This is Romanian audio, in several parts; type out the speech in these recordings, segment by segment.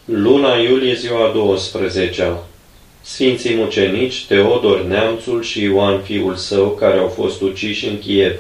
Luna iulie, ziua 12-a. Sfinții mucenici Teodor Neamțul și Ioan fiul său, care au fost uciși în Kiev.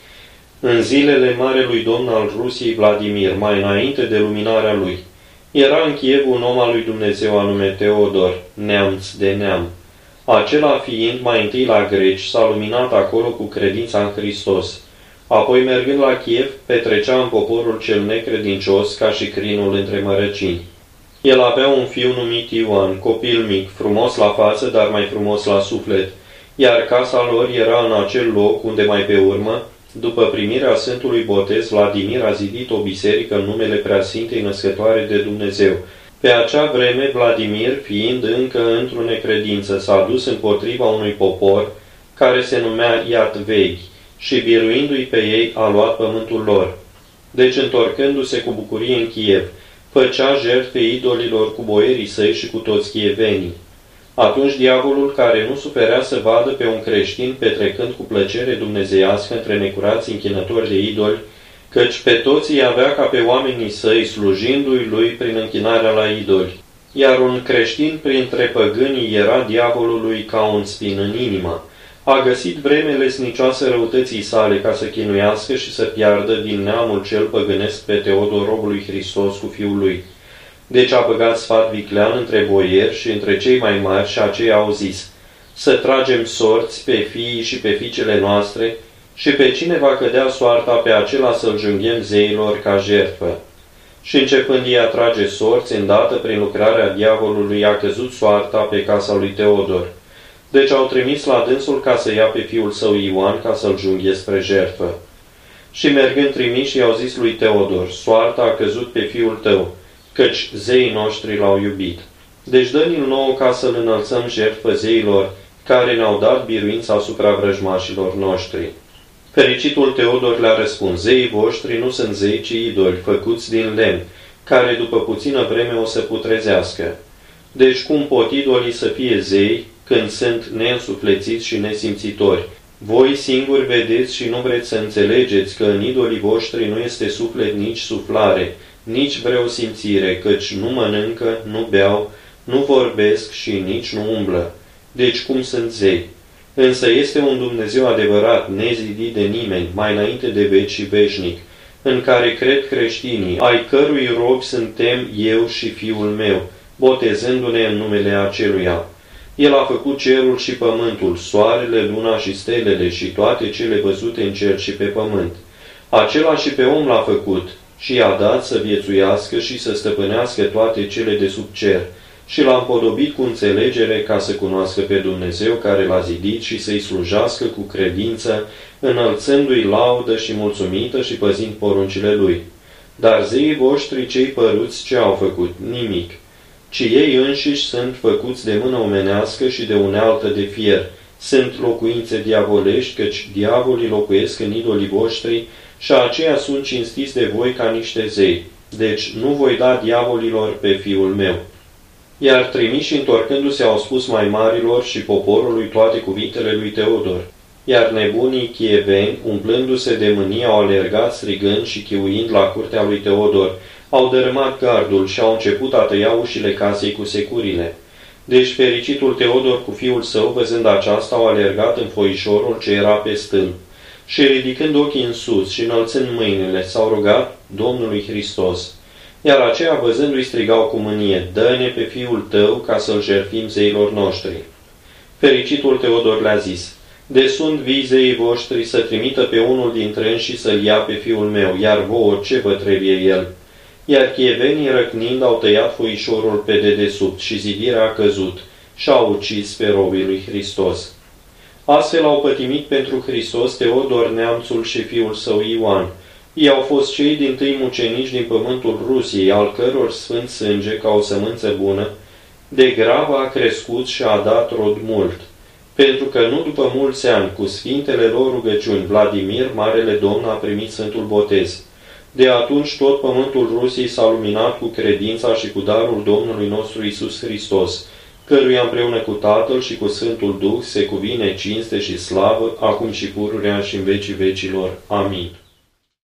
În zilele Marelui Domn al Rusiei Vladimir, mai înainte de luminarea lui, era în Kiev un om al lui Dumnezeu anume Teodor, neamț de neam. Acela fiind mai întâi la greci, s-a luminat acolo cu credința în Hristos. Apoi, mergând la Kiev, petrecea în poporul cel necredincios ca și crinul între mărăcini. El avea un fiu numit Ioan, copil mic, frumos la față, dar mai frumos la suflet, iar casa lor era în acel loc unde mai pe urmă, după primirea Sfântului Botez, Vladimir a zidit o biserică în numele Preasfintei Născătoare de Dumnezeu. Pe acea vreme, Vladimir, fiind încă într-o necredință, s-a dus împotriva unui popor care se numea Iatvei și, biruindu-i pe ei, a luat pământul lor. Deci, întorcându-se cu bucurie în Kiev, făcea jertfe idolilor cu boierii săi și cu toți chievenii. Atunci diavolul, care nu suferea să vadă pe un creștin petrecând cu plăcere dumnezeiască între necurați închinători de idoli, căci pe toți îi avea ca pe oamenii săi, slujindu-i lui prin închinarea la idoli, iar un creștin printre păgânii era diavolului ca un spin în inimă, a găsit vreme lesnicioasă răutății sale ca să chinuiască și să piardă din neamul cel păgânesc pe Teodor, robul lui Hristos, cu fiul lui. Deci a băgat sfat viclean între boieri și între cei mai mari și aceia au zis: să tragem sorți pe fiii și pe fiicele noastre și pe cine va cădea soarta, pe acela să-l junghem zeilor ca jertfă. Și începând ei a trage sorți, îndată prin lucrarea diavolului a căzut soarta pe casa lui Teodor. Deci au trimis la dânsul ca să ia pe fiul său Ioan ca să-l junghe spre jertfă. Și mergând trimiși i-au zis lui Teodor: soarta a căzut pe fiul tău, căci zeii noștri l-au iubit. Deci dă-ni-l nouă ca să-l înălțăm jertfă zeilor, care ne-au dat biruința asupra vrăjmașilor noștri. Fericitul Teodor le-a răspuns: zeii voștri nu sunt zei, ci idoli, făcuți din lemn, care după puțină vreme o să putrezească. Deci cum pot idolii să fie zei, când sunt neînsuflețiți și nesimțitori? Voi singuri vedeți și nu vreți să înțelegeți că în idolii voștri nu este suflet, nici suflare, nici vreo simțire, căci nu mănâncă, nu beau, nu vorbesc și nici nu umblă. Deci cum sunt zei? Însă este un Dumnezeu adevărat, nezidit de nimeni, mai înainte de veci și veșnic, în care cred creștinii, ai cărui robi suntem eu și fiul meu, botezându-ne în numele aceluia. El a făcut cerul și pământul, soarele, luna și stelele și toate cele văzute în cer și pe pământ. Acela și pe om l-a făcut și i-a dat să viețuiască și să stăpânească toate cele de sub cer și l-a împodobit cu înțelegere ca să cunoască pe Dumnezeu care l-a zidit și să-i slujească cu credință, înălțându-i laudă și mulțumită și păzind poruncile lui. Dar zeii voștri cei păruți ce au făcut? Nimic. Ci ei înșiși sunt făcuți de mână omenească și de unealtă de fier. Sunt locuințe diavolești, căci diavolii locuiesc în idolii voștri și aceia sunt cinstiți de voi ca niște zei. Deci nu voi da diavolilor pe fiul meu. Iar trimiși, întorcându-se, au spus mai marilor și poporului toate cuvintele lui Teodor. Iar nebunii chieveni, umplându-se de mânie, au alergat strigând și chiuind la curtea lui Teodor. Au dărâmat gardul și au început a tăia ușile casei cu securile. Deci fericitul Teodor cu fiul său, văzând aceasta, au alergat în foișorul ce era pe stâlp. Și ridicând ochii în sus și înălțând mâinile, s-au rugat Domnului Hristos. Iar aceia, văzându-i, strigau cu mânie: dă-ne pe fiul tău ca să-l jertfim zeilor noștri. Fericitul Teodor le-a zis: de sunt vii zeii voștri să trimită pe unul dintre înși să-l ia pe fiul meu, iar vouă ce vă trebuie el? Iar chievenii, răcnind, au tăiat foișorul pe dedesubt și zidirea a căzut și au ucis pe robii lui Hristos. Astfel au pătimit pentru Hristos Teodor Neamțul și fiul său Ioan. Ei au fost cei dintâi mucenici din pământul Rusiei, al căror sfânt sânge, ca o sămânță bună, de gravă a crescut și a dat rod mult. Pentru că nu după mulți ani, cu sfintele lor rugăciuni, Vladimir, Marele Domn, a primit Sfântul Botez. De atunci tot pământul Rusiei s-a luminat cu credința și cu darul Domnului nostru Iisus Hristos, căruia împreună cu Tatăl și cu Sfântul Duh se cuvine cinste și slavă, acum și pururea și în vecii vecilor. Amin.